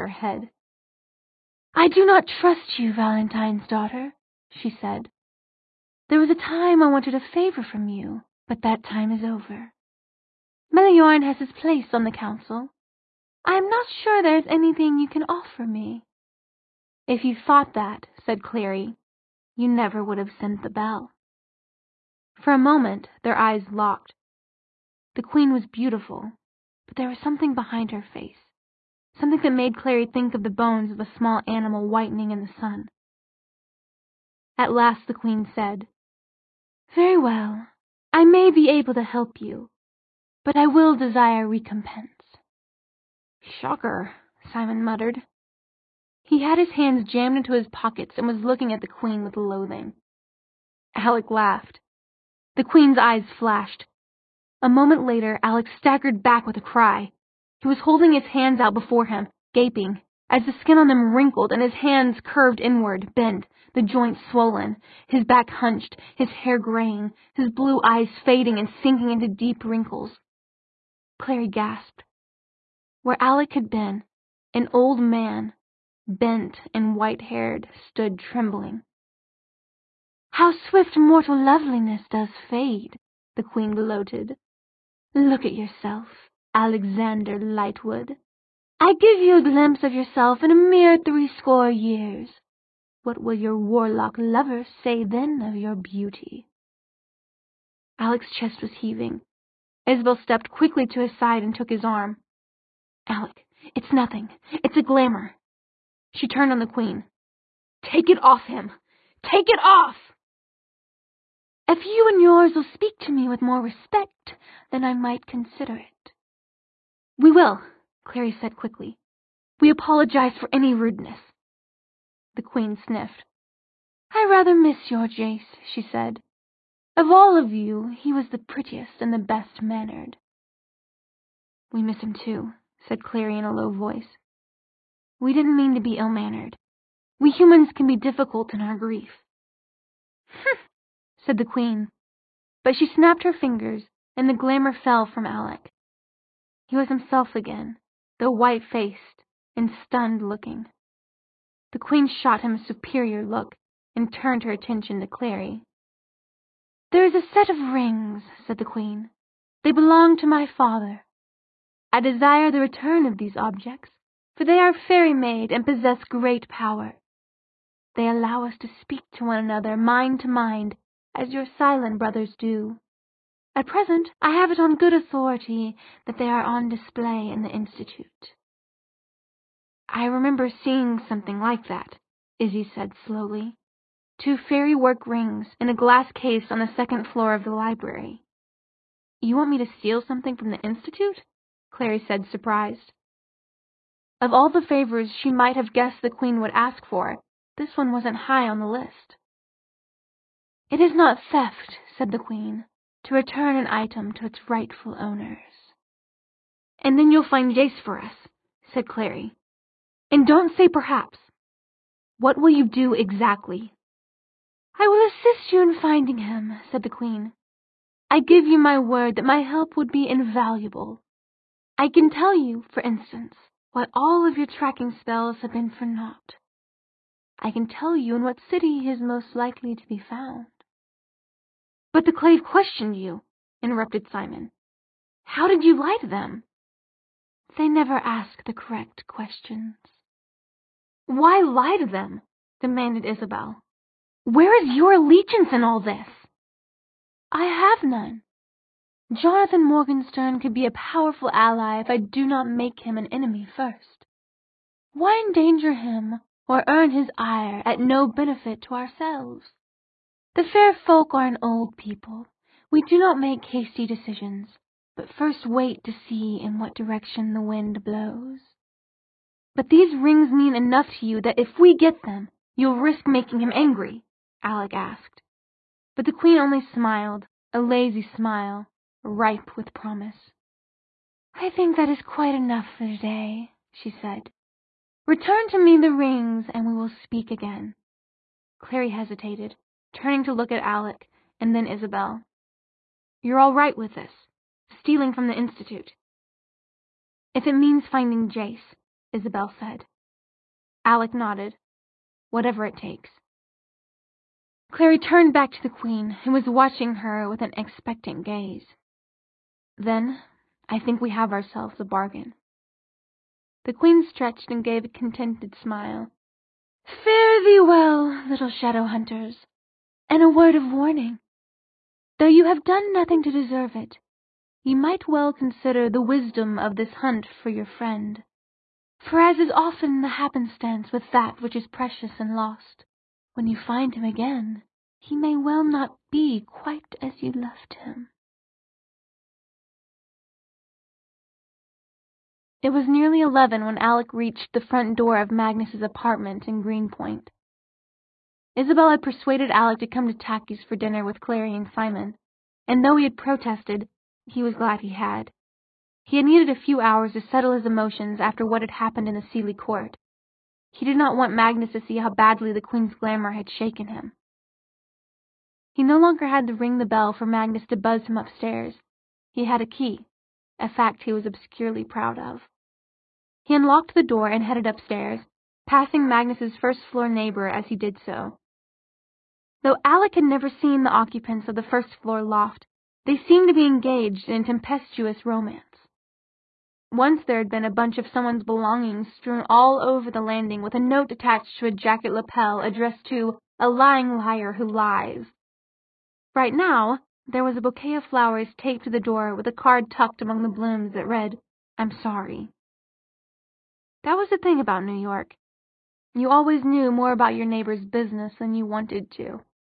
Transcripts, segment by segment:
her head. "I do not trust you, Valentine's daughter," she said. "There was a time I wanted a favor from you, but that time is over. Meliorn has his place on the council. I am not sure there is anything you can offer me." "If you thought that," said Cleary, "you never would have sent the bell." For a moment their eyes locked. The queen was beautiful, but there was something behind her face, something that made Cleary think of the bones of a small animal whitening in the sun. At last the queen said, "Very well, I may be able to help you, but I will desire recompense." "Shocker," Simon muttered. He had his hands jammed into his pockets and was looking at the queen with loathing. Alec laughed. The queen's eyes flashed. A moment later, Alec staggered back with a cry. He was holding his hands out before him, gaping, as the skin on them wrinkled and his hands curved inward, bent, the joints swollen, his back hunched, his hair graying, his blue eyes fading and sinking into deep wrinkles. Cleary gasped. Where Alec had been, an old man, bent and white-haired, stood trembling. "How swift mortal loveliness does fade," the queen gloated. "Look at yourself, Alexander Lightwood. I give you a glimpse of yourself in a mere 80 years. What will your warlock lover say then of your beauty?" Alec's chest was heaving. Isabel stepped quickly to his side and took his arm. "Alec, it's nothing. It's a glamour." She turned on the queen. "Take it off him! Take it off!" "If you and yours will speak to me with more respect, then I might consider it." "We will," Cleary said quickly. "We apologize for any rudeness." The queen sniffed. "I rather miss your Jace," she said. "Of all of you, he was the prettiest and the best mannered." "We miss him too," said Cleary in a low voice. "We didn't mean to be ill-mannered. We humans can be difficult in our grief." "Humph," said the queen, but she snapped her fingers, and the glamour fell from Alec. He was himself again, though white-faced and stunned-looking. The queen shot him a superior look, and turned her attention to Cleary. "There is a set of rings," said the queen. "They belong to my father. I desire the return of these objects, for they are fairy-made and possess great power. They allow us to speak to one another mind to mind, as your silent brothers do. At present, I have it on good authority that they are on display in the Institute." "I remember seeing something like that," Izzy said slowly. "2 fairy-work rings in a glass case on the 2nd floor of the library." "You want me to steal something from the Institute?" Cleary said, surprised. Of all the favors she might have guessed the queen would ask for, this one wasn't high on the list. "It is not theft," said the queen, "to return an item to its rightful owners." "And then you'll find Jace for us," said Cleary. "And don't say perhaps. What will you do exactly?" "I will assist you in finding him," said the queen. "I give you my word that my help would be invaluable. I can tell you, for instance, why all of your tracking spells have been for naught. I can tell you in what city he is most likely to be found." "But the Clave questioned you," interrupted Simon. "How did you lie to them?" "They never ask the correct questions." "Why lie to them?" demanded Isabel. "Where is your allegiance in all this?" "I have none. Jonathan Morgenstern could be a powerful ally if I do not make him an enemy first. Why endanger him or earn his ire at no benefit to ourselves? The fair folk are an old people. We do not make hasty decisions, but first wait to see in what direction the wind blows." "But these rings mean enough to you that if we get them, you'll risk making him angry?" Alec asked. But the queen only smiled, a lazy smile, ripe with promise. "I think that is quite enough for today," she said. "Return to me the rings, and we will speak again." Cleary hesitated, turning to look at Alec, and then Isabel. "You're all right with this? Stealing from the Institute?" "If it means finding Jace," Isabel said. Alec nodded. Whatever it takes. Clary turned back to the Queen, who was watching her with an expectant gaze. Then, I think we have ourselves a bargain. The Queen stretched and gave a contented smile. Fare thee well, little shadow hunters, and a word of warning. Though you have done nothing to deserve it, you might well consider the wisdom of this hunt for your friend. For as is often the happenstance with that which is precious and lost, when you find him again, he may well not be quite as you left him. It was nearly 11 when Alec reached the front door of Magnus's apartment in Greenpoint. Isabel had persuaded Alec to come to Tacky's for dinner with Clary and Simon, and though he had protested, he was glad he had. He had needed a few hours to settle his emotions after what had happened in the Seeley court. He did not want Magnus to see how badly the Queen's glamour had shaken him. He no longer had to ring the bell for Magnus to buzz him upstairs. He had a key, a fact he was obscurely proud of. He unlocked the door and headed upstairs, passing Magnus's first-floor neighbor as he did so. Though Alec had never seen the occupants of the first-floor loft, they seemed to be engaged in tempestuous romance. Once there had been a bunch of someone's belongings strewn all over the landing with a note attached to a jacket lapel addressed to a lying liar who lies. Right now, there was a bouquet of flowers taped to the door with a card tucked among the blooms that read, "I'm sorry." That was the thing about New York. You always knew more about your neighbor's business than you wanted to.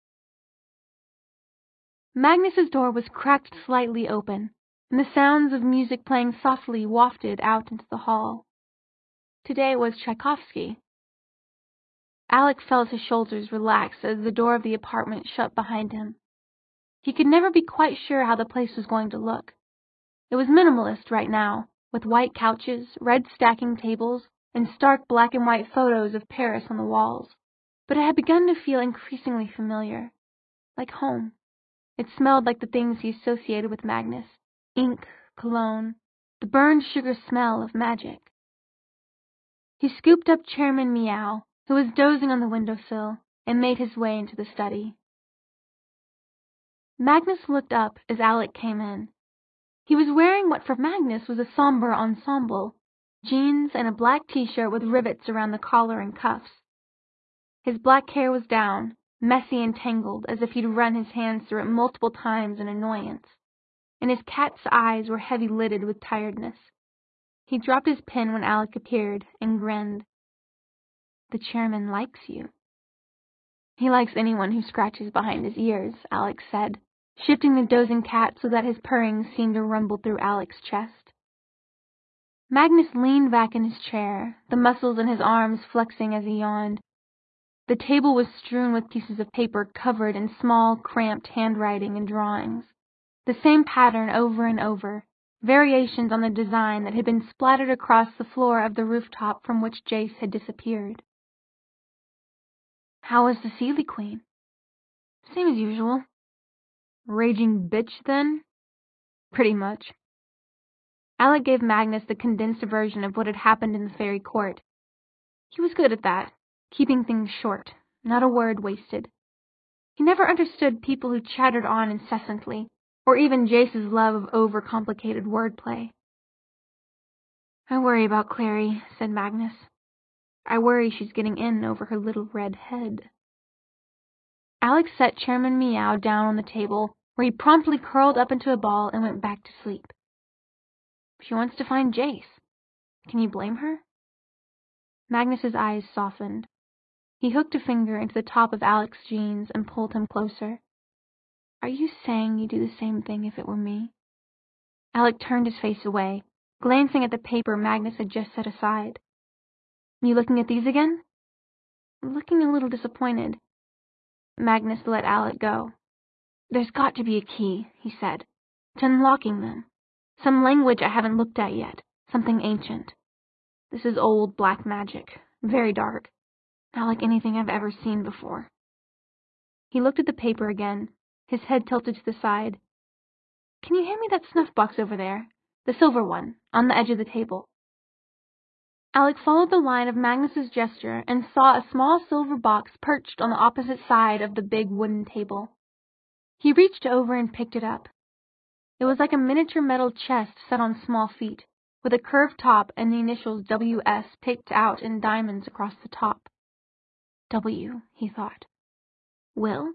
Magnus's door was cracked slightly open, and the sounds of music playing softly wafted out into the hall. Today was Tchaikovsky. Alec felt his shoulders relax as the door of the apartment shut behind him. He could never be quite sure how the place was going to look. It was minimalist right now, with white couches, red stacking tables, and stark black and white photos of Paris on the walls. But it had begun to feel increasingly familiar, like home. It smelled like the things he associated with Magnus: ink, cologne, the burned sugar smell of magic. He scooped up Chairman Meow, who was dozing on the windowsill, and made his way into the study. Magnus looked up as Alec came in. He was wearing what for Magnus was a somber ensemble, jeans and a black t-shirt with rivets around the collar and cuffs. His black hair was down, messy and tangled as if he'd run his hands through it multiple times in annoyance, and his cat's eyes were heavy-lidded with tiredness. He dropped his pen when Alec appeared and grinned. "The chairman likes you." "He likes anyone who scratches behind his ears," Alec said, shifting the dozing cat so that his purring seemed to rumble through Alec's chest. Magnus leaned back in his chair, the muscles in his arms flexing as he yawned. The table was strewn with pieces of paper covered in small, cramped handwriting and drawings. The same pattern over and over, variations on the design that had been splattered across the floor of the rooftop from which Jace had disappeared. "How was the Seeley Queen?" "Same as usual." "Raging bitch, then?" "Pretty much." Alec gave Magnus the condensed version of what had happened in the fairy court. He was good at that, keeping things short, not a word wasted. He never understood people who chattered on incessantly, or even Jace's love of overcomplicated wordplay. "I worry about Clary," said Magnus. "I worry she's getting in over her little red head." Alec set Chairman Meow down on the table, where he promptly curled up into a ball and went back to sleep. "She wants to find Jace. Can you blame her?" Magnus's eyes softened. He hooked a finger into the top of Alec's jeans and pulled him closer. "Are you saying you'd do the same thing if it were me?" Alec turned his face away, glancing at the paper Magnus had just set aside. "You looking at these again?" "Looking a little disappointed." Magnus let Alec go. "There's got to be a key," he said, "to unlocking them. Some language I haven't looked at yet, something ancient. This is old black magic, very dark, not like anything I've ever seen before." He looked at the paper again, his head tilted to the side. "Can you hand me that snuff box over there? The silver one, on the edge of the table." Alec followed the line of Magnus's gesture and saw a small silver box perched on the opposite side of the big wooden table. He reached over and picked it up. It was like a miniature metal chest set on small feet, with a curved top and the initials W.S. picked out in diamonds across the top. W, he thought. Will?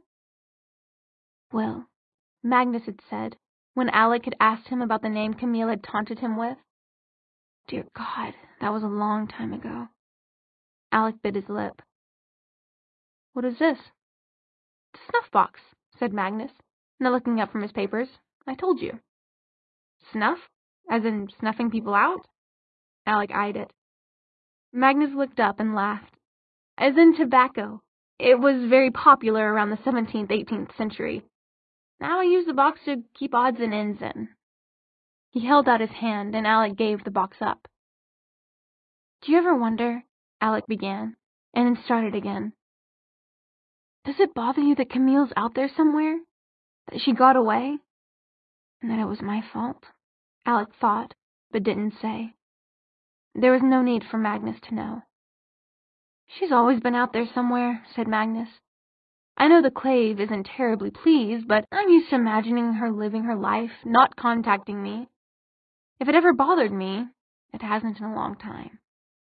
Will, Magnus had said, when Alec had asked him about the name Camille had taunted him with. Dear God, that was a long time ago. Alec bit his lip. What is this? The snuff box, said Magnus, not looking up from his papers. I told you. Snuff? As in snuffing people out? Alec eyed it. Magnus looked up and laughed. As in tobacco. It was very popular around the 17th, 18th century. Now I use the box to keep odds and ends in. He held out his hand, and Alec gave the box up. Do you ever wonder, Alec began, and then started again. Does it bother you that Camille's out there somewhere? That she got away? And that it was my fault? Alec thought, but didn't say. There was no need for Magnus to know. She's always been out there somewhere, said Magnus. I know the Clave isn't terribly pleased, but I'm used to imagining her living her life, not contacting me. If it ever bothered me, it hasn't in a long time.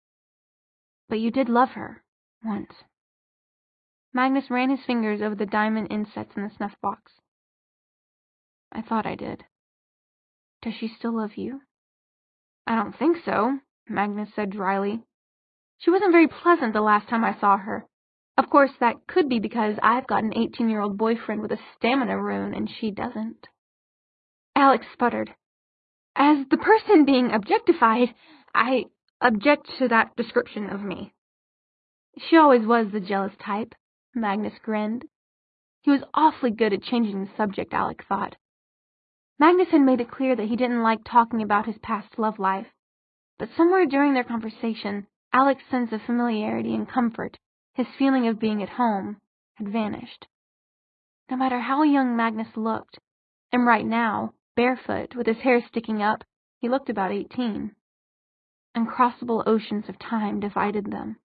But you did love her, once. Magnus ran his fingers over the diamond insets in the snuff box. I thought I did. Does she still love you? I don't think so, Magnus said dryly. She wasn't very pleasant the last time I saw her. Of course, that could be because I've got an 18-year-old boyfriend with a stamina rune and she doesn't. Alex sputtered. As the person being objectified, I object to that description of me. She always was the jealous type, Magnus grinned. He was awfully good at changing the subject, Alec thought. Magnus had made it clear that he didn't like talking about his past love life, but somewhere during their conversation, Alec's sense of familiarity and comfort, his feeling of being at home, had vanished. No matter how young Magnus looked, and right now, barefoot, with his hair sticking up, he looked about 18. Uncrossable oceans of time divided them.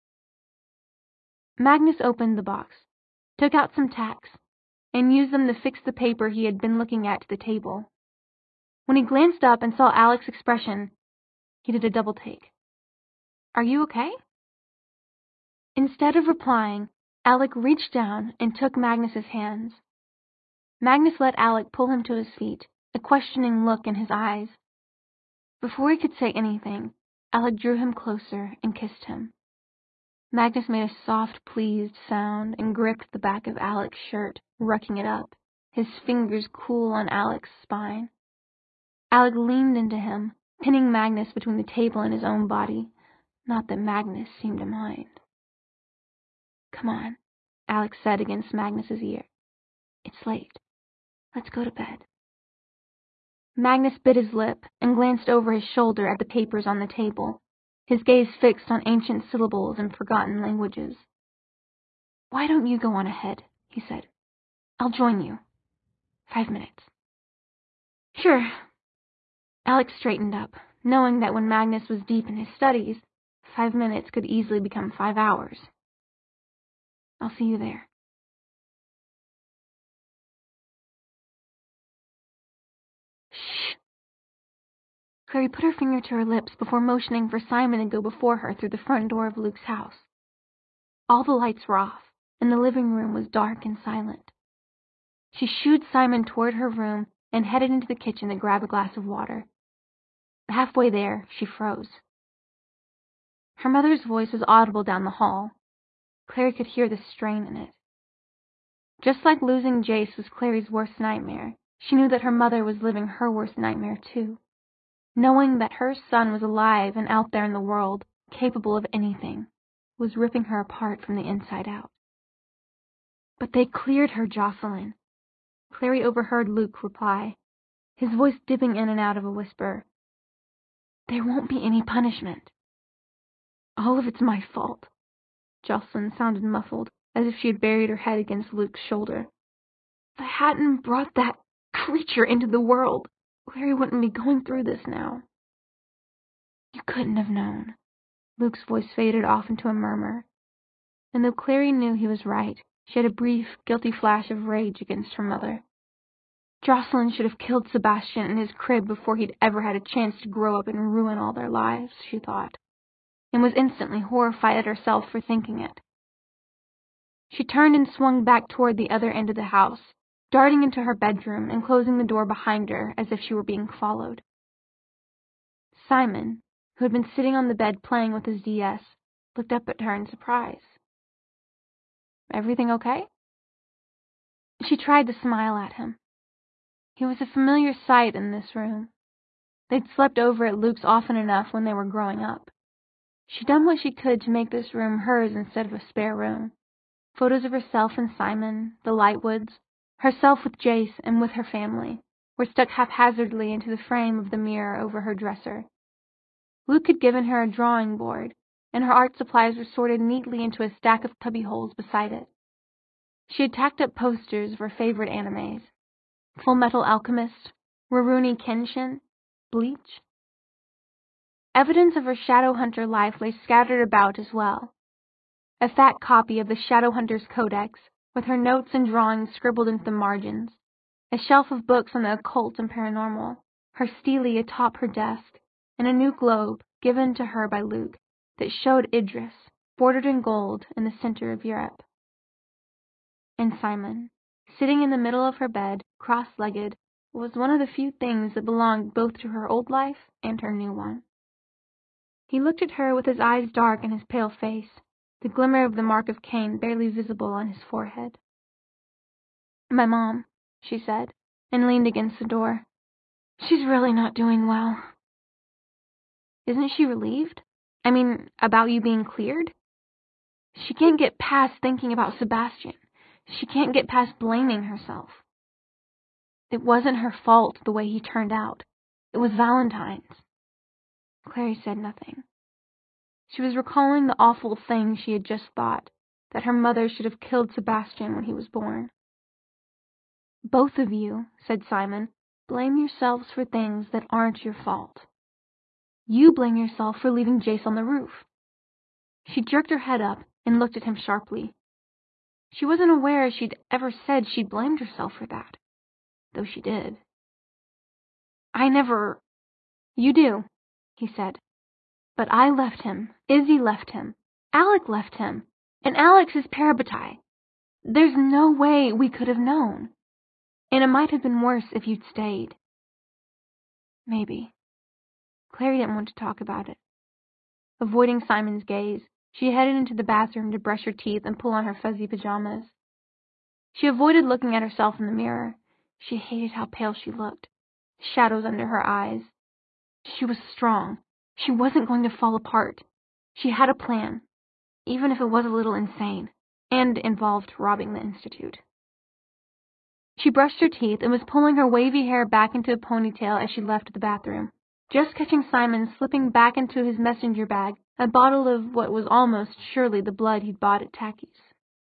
Magnus opened the box, took out some tacks, and used them to fix the paper he had been looking at the table. When he glanced up and saw Alec's expression, he did a double take. Are you okay? Instead of replying, Alec reached down and took Magnus's hands. Magnus let Alec pull him to his feet, a questioning look in his eyes. Before he could say anything, Alec drew him closer and kissed him. Magnus made a soft, pleased sound and gripped the back of Alec's shirt, rucking it up, his fingers cool on Alec's spine. Alec leaned into him, pinning Magnus between the table and his own body. Not that Magnus seemed to mind. Come on, Alec said against Magnus's ear. It's late. Let's go to bed. Magnus bit his lip and glanced over his shoulder at the papers on the table, his gaze fixed on ancient syllables and forgotten languages. Why don't you go on ahead, he said. I'll join you. 5 minutes. Sure. Alex straightened up, knowing that when Magnus was deep in his studies, 5 minutes could easily become 5 hours. I'll see you there. Shh. Clary put her finger to her lips before motioning for Simon to go before her through the front door of Luke's house. All the lights were off, and the living room was dark and silent. She shooed Simon toward her room and headed into the kitchen to grab a glass of water. Halfway there, she froze. Her mother's voice was audible down the hall. Clary could hear the strain in it. Just like losing Jace was Clary's worst nightmare, she knew that her mother was living her worst nightmare too. Knowing that her son was alive and out there in the world, capable of anything, was ripping her apart from the inside out. But they cleared her, Jocelyn. Clary overheard Luke reply, his voice dipping in and out of a whisper. There won't be any punishment. All of it's my fault. Jocelyn sounded muffled, as if she had buried her head against Luke's shoulder. If I hadn't brought that creature into the world, Clary wouldn't be going through this now. You couldn't have known. Luke's voice faded off into a murmur, and though Clary knew he was right, she had a brief, guilty flash of rage against her mother. Jocelyn should have killed Sebastian in his crib before he'd ever had a chance to grow up and ruin all their lives, she thought, and was instantly horrified at herself for thinking it. She turned and swung back toward the other end of the house, darting into her bedroom and closing the door behind her as if she were being followed. Simon, who had been sitting on the bed playing with his DS, looked up at her in surprise. "Everything okay?" She tried to smile at him. He was a familiar sight in this room. They'd slept over at Luke's often enough when they were growing up. She'd done what she could to make this room hers instead of a spare room. Photos of herself and Simon, the Lightwoods, herself with Jace and with her family, were stuck haphazardly into the frame of the mirror over her dresser. Luke had given her a drawing board, and her art supplies were sorted neatly into a stack of cubbyholes beside it. She had tacked up posters of her favorite animes: Fullmetal Alchemist, Rurouni Kenshin, Bleach. Evidence of her Shadowhunter life lay scattered about as well. A fat copy of the Shadowhunter's Codex, with her notes and drawings scribbled into the margins, a shelf of books on the occult and paranormal, her stele atop her desk, and a new globe, given to her by Luke, that showed Idris, bordered in gold, in the center of Europe. And Simon, sitting in the middle of her bed, cross-legged, was one of the few things that belonged both to her old life and her new one. He looked at her with his eyes dark in his pale face, the glimmer of the mark of Cain barely visible on his forehead. "My mom," she said, and leaned against the door. "She's really not doing well." "Isn't she relieved? I mean, about you being cleared?" "She can't get past thinking about Sebastian. She can't get past blaming herself. It wasn't her fault the way he turned out. It was Valentine's." Clary said nothing. She was recalling the awful thing she had just thought, that her mother should have killed Sebastian when he was born. "Both of you," said Simon, "blame yourselves for things that aren't your fault. You blame yourself for leaving Jace on the roof." She jerked her head up and looked at him sharply. She wasn't aware she'd ever said she'd blamed herself for that, though she did. "I never—" "You do," he said. "But I left him, Izzy left him, Alec left him, and Alex is parabatai. There's no way we could have known. And it might have been worse if you'd stayed." Maybe. Clary didn't want to talk about it. Avoiding Simon's gaze, she headed into the bathroom to brush her teeth and pull on her fuzzy pajamas. She avoided looking at herself in the mirror. She hated how pale she looked, shadows under her eyes. She was strong. She wasn't going to fall apart. She had a plan, even if it was a little insane, and involved robbing the Institute. She brushed her teeth and was pulling her wavy hair back into a ponytail as she left the bathroom, just catching Simon slipping back into his messenger bag a bottle of what was almost surely the blood he'd bought at Tacky's.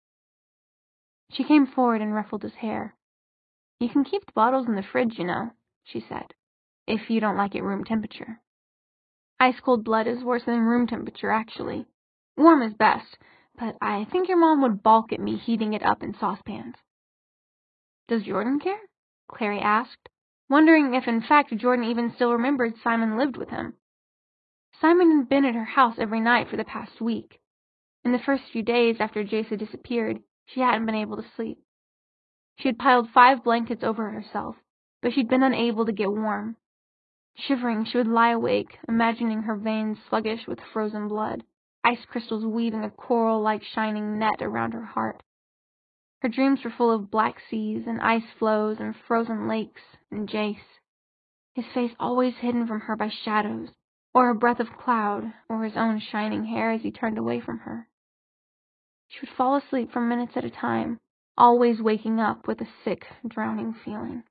She came forward and ruffled his hair. "You can keep the bottles in the fridge, you know," she said, "if you don't like it room temperature. Ice-cold blood is worse than room temperature, actually. Warm is best, but I think your mom would balk at me heating it up in saucepans." "Does Jordan care?" Clary asked, wondering if in fact Jordan even still remembered Simon lived with him. Simon had been at her house every night for the past week. In the first few days after Jace had disappeared, she hadn't been able to sleep. She had piled 5 blankets over herself, but she'd been unable to get warm. Shivering, she would lie awake, imagining her veins sluggish with frozen blood, ice crystals weaving a coral-like shining net around her heart. Her dreams were full of black seas and ice floes and frozen lakes and Jace, his face always hidden from her by shadows, or a breath of cloud, or his own shining hair as he turned away from her. She would fall asleep for minutes at a time, always waking up with a sick, drowning feeling.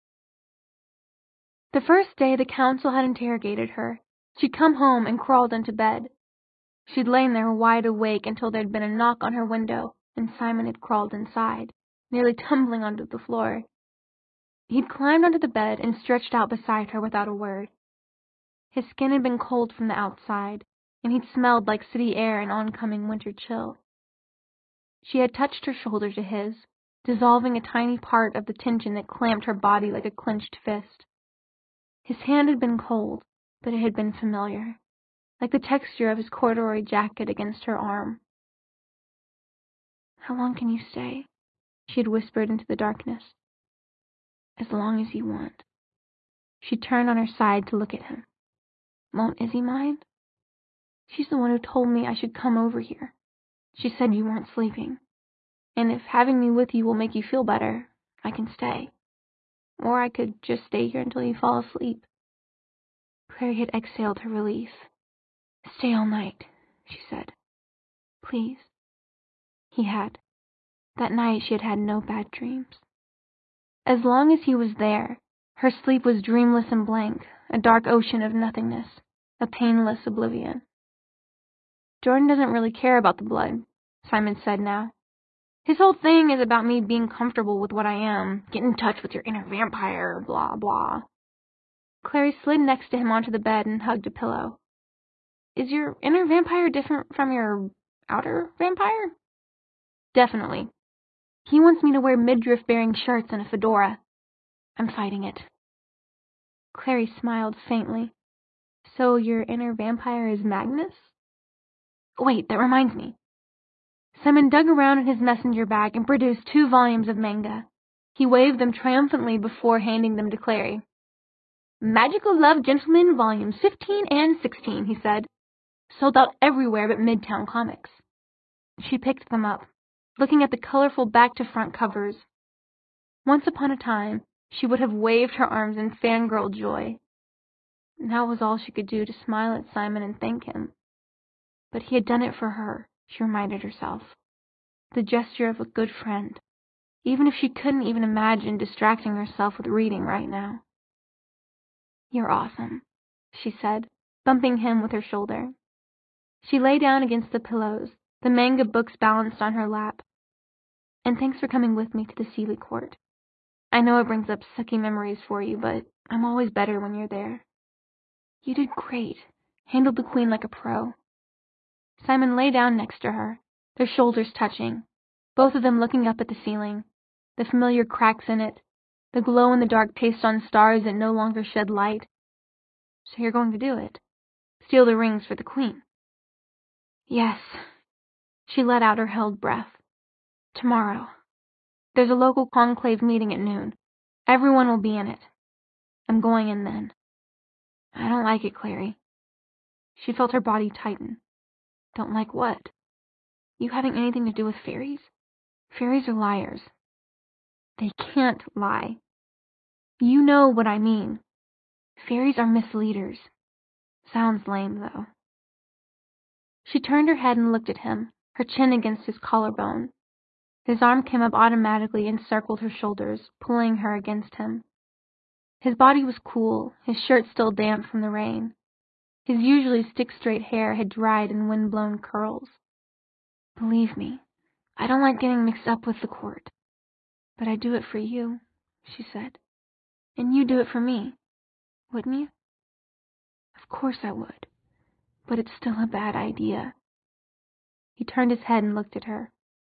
The first day the council had interrogated her, she'd come home and crawled into bed. She'd lain there wide awake until there'd been a knock on her window, and Simon had crawled inside, nearly tumbling onto the floor. He'd climbed onto the bed and stretched out beside her without a word. His skin had been cold from the outside, and he'd smelled like city air and oncoming winter chill. She had touched her shoulder to his, dissolving a tiny part of the tension that clamped her body like a clenched fist. His hand had been cold, but it had been familiar, like the texture of his corduroy jacket against her arm. "How long can you stay?" she had whispered into the darkness. "As long as you want." She turned on her side to look at him. "Won't Izzy mind?" "She's the one who told me I should come over here. She said you weren't sleeping. And if having me with you will make you feel better, I can stay. Or I could just stay here until you fall asleep." Clary had exhaled her relief. "Stay all night," she said. "Please." He had. That night she had had no bad dreams. As long as he was there, her sleep was dreamless and blank, a dark ocean of nothingness, a painless oblivion. "Jordan doesn't really care about the blood," Simon said now. "His whole thing is about me being comfortable with what I am, get in touch with your inner vampire, blah, blah." Clary slid next to him onto the bed and hugged a pillow. "Is your inner vampire different from your outer vampire?" "Definitely. He wants me to wear midriff-bearing shirts and a fedora. I'm fighting it." Clary smiled faintly. "So your inner vampire is Magnus?" "Wait, that reminds me." Simon dug around in his messenger bag and produced 2 volumes of manga. He waved them triumphantly before handing them to Clary. "Magical Love Gentleman, volumes 15 and 16, he said. "Sold out everywhere but Midtown Comics." She picked them up, looking at the colorful back-to-front covers. Once upon a time, she would have waved her arms in fangirl joy. Now was all she could do to smile at Simon and thank him. But he had done it for her, she reminded herself. The gesture of a good friend, even if she couldn't even imagine distracting herself with reading right now. "You're awesome," she said, bumping him with her shoulder. She lay down against the pillows, the manga books balanced on her lap. "And thanks for coming with me to the Seeley Court. I know it brings up sucky memories for you, but I'm always better when you're there. You did great. Handled the queen like a pro." Simon lay down next to her, their shoulders touching, both of them looking up at the ceiling, the familiar cracks in it, the glow-in-the-dark paste on stars that no longer shed light. "So you're going to do it? Steal the rings for the queen?" "Yes." She let out her held breath. "Tomorrow. There's a local conclave meeting at noon. Everyone will be in it. I'm going in then." "I don't like it, Clary." She felt her body tighten. "Don't like what?" "You having anything to do with fairies? Fairies are liars." "They can't lie." "You know what I mean. Fairies are misleaders." "Sounds lame, though." She turned her head and looked at him, her chin against his collarbone. His arm came up automatically and circled her shoulders, pulling her against him. His body was cool, his shirt still damp from the rain. His usually stick-straight hair had dried in wind-blown curls. "Believe me, I don't like getting mixed up with the court. But I'd do it for you," she said. "And you'd do it for me, wouldn't you?" "Of course I would. But it's still a bad idea." He turned his head and looked at her.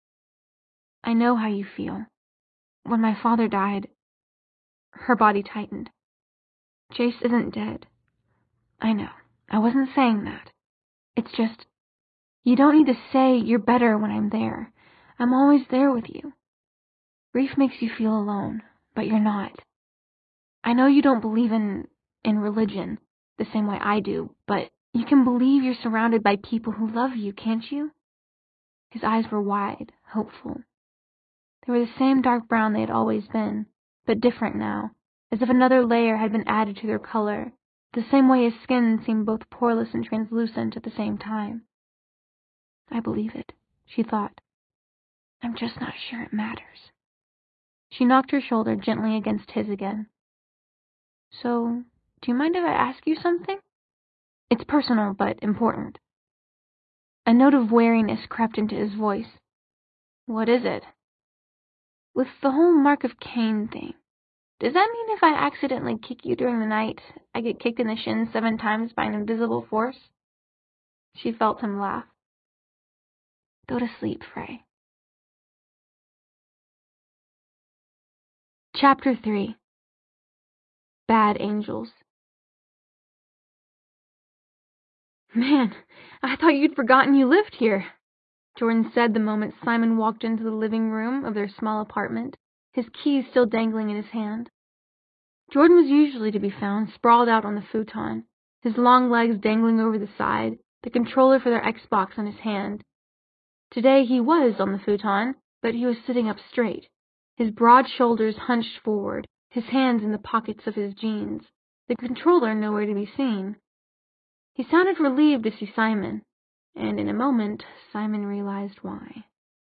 "I know how you feel. When my father died..." Her body tightened. "Jace isn't dead." "I know. I wasn't saying that. It's just, you don't need to say you're better when I'm there. I'm always there with you. Grief makes you feel alone, but you're not. I know you don't believe in religion the same way I do, but you can believe you're surrounded by people who love you, can't you?" His eyes were wide, hopeful. They were the same dark brown they had always been, but different now, as if another layer had been added to their color, the same way his skin seemed both poreless and translucent at the same time. "I believe it," she thought. "I'm just not sure it matters." She knocked her shoulder gently against his again. "So, do you mind if I ask you something? It's personal, but important." A note of wariness crept into his voice. "What is it?" "With the whole Mark of Cain thing, does that mean if I accidentally kick you during the night, I get kicked in the shins 7 times by an invisible force?" She felt him laugh. Go to sleep, Frey. Chapter 3. Bad Angels. Man, I thought you'd forgotten you lived here, Jordan said the moment Simon walked into the living room of their small apartment, his keys still dangling in his hand. Jordan was usually to be found sprawled out on the futon, his long legs dangling over the side, the controller for their Xbox on his hand. Today he was on the futon, but he was sitting up straight, his broad shoulders hunched forward, his hands in the pockets of his jeans, the controller nowhere to be seen. He sounded relieved to see Simon, and in a moment Simon realized why.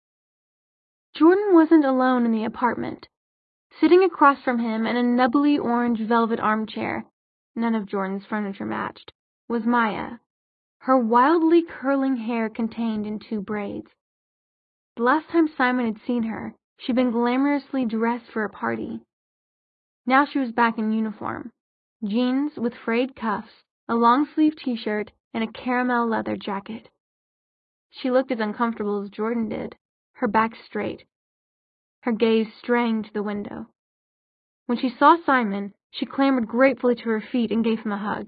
Jordan wasn't alone in the apartment. Sitting across from him in a nubbly orange velvet armchair, none of Jordan's furniture matched, was Maya, her wildly curling hair contained in 2 braids. The last time Simon had seen her, she'd been glamorously dressed for a party. Now she was back in uniform, jeans with frayed cuffs, a long-sleeved t-shirt, and a caramel leather jacket. She looked as uncomfortable as Jordan did, her back straight, her gaze straying to the window. When she saw Simon, she clambered gratefully to her feet and gave him a hug.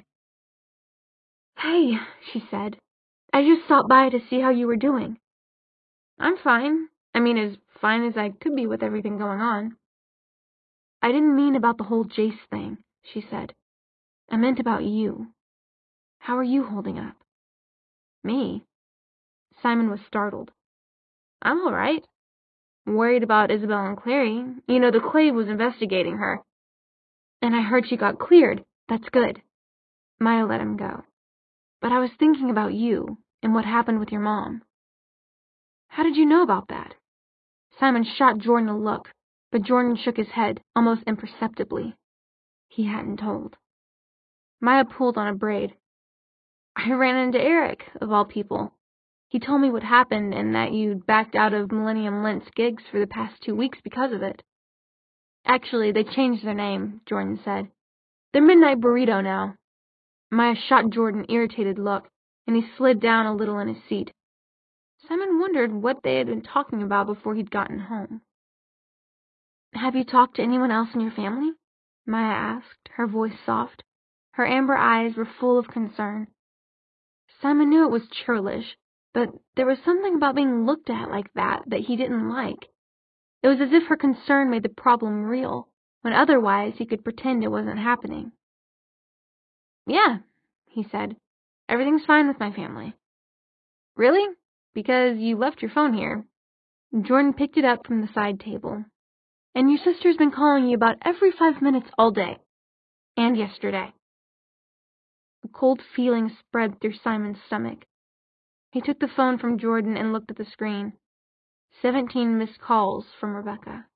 "Hey," she said. "I just stopped by to see how you were doing." "I'm fine. I mean, as fine as I could be with everything going on." "I didn't mean about the whole Jace thing," she said. "I meant about you. How are you holding up?" "Me?" Simon was startled. "I'm all right. Worried about Isabel and Clary. You know, the Clave was investigating her. And I heard she got cleared. That's good." Maya let him go. "But I was thinking about you and what happened with your mom." "How did you know about that?" Simon shot Jordan a look, but Jordan shook his head, almost imperceptibly. He hadn't told. Maya pulled on a braid. "I ran into Eric, of all people. He told me what happened and that you'd backed out of Millennium Lint's gigs for the past 2 weeks because of it." "Actually, they changed their name," Jordan said. "They're Midnight Burrito now." Maya shot Jordan an irritated look, and he slid down a little in his seat. Simon wondered what they had been talking about before he'd gotten home. "Have you talked to anyone else in your family?" Maya asked, her voice soft. Her amber eyes were full of concern. Simon knew it was churlish, but there was something about being looked at like that he didn't like. It was as if her concern made the problem real, when otherwise he could pretend it wasn't happening. "Yeah," he said. "Everything's fine with my family." "Really? Because you left your phone here." Jordan picked it up from the side table. "And your sister's been calling you about every 5 minutes all day. And yesterday." A cold feeling spread through Simon's stomach. He took the phone from Jordan and looked at the screen. 17 missed calls from Rebecca.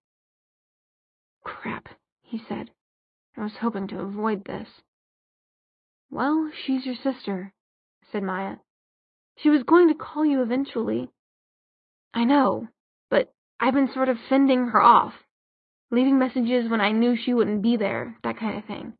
"Crap," he said. "I was hoping to avoid this." "Well, she's your sister," said Maya. "She was going to call you eventually." "I know, but I've been sort of fending her off, leaving messages when I knew she wouldn't be there, that kind of thing.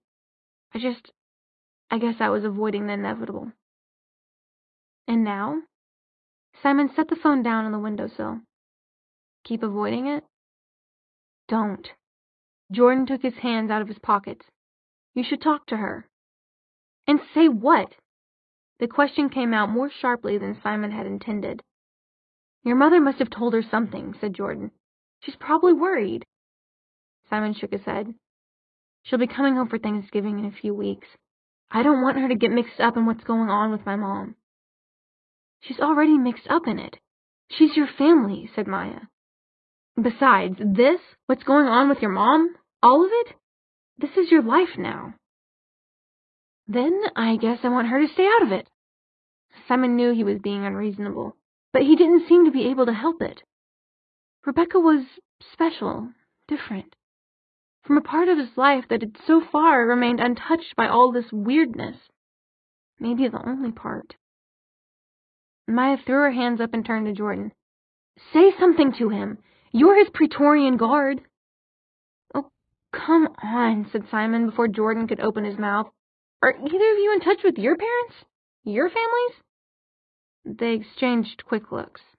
I guess I was avoiding the inevitable." "And now?" Simon set the phone down on the windowsill. "Keep avoiding it?" "Don't." Jordan took his hands out of his pockets. "You should talk to her." "And say what?" The question came out more sharply than Simon had intended. "Your mother must have told her something," said Jordan. "She's probably worried." Simon shook his head. "She'll be coming home for Thanksgiving in a few weeks. I don't want her to get mixed up in what's going on with my mom." "She's already mixed up in it. She's your family," said Maya. "Besides, what's going on with your mom, all of it? This is your life now." "Then I guess I want her to stay out of it." Simon knew he was being unreasonable, but he didn't seem to be able to help it. Rebecca was special, different, from a part of his life that had so far remained untouched by all this weirdness. Maybe the only part. Maya threw her hands up and turned to Jordan. "Say something to him. You're his Praetorian Guard." "Oh, come on," said Simon before Jordan could open his mouth. "Are either of you in touch with your parents? Your families?" They exchanged quick looks.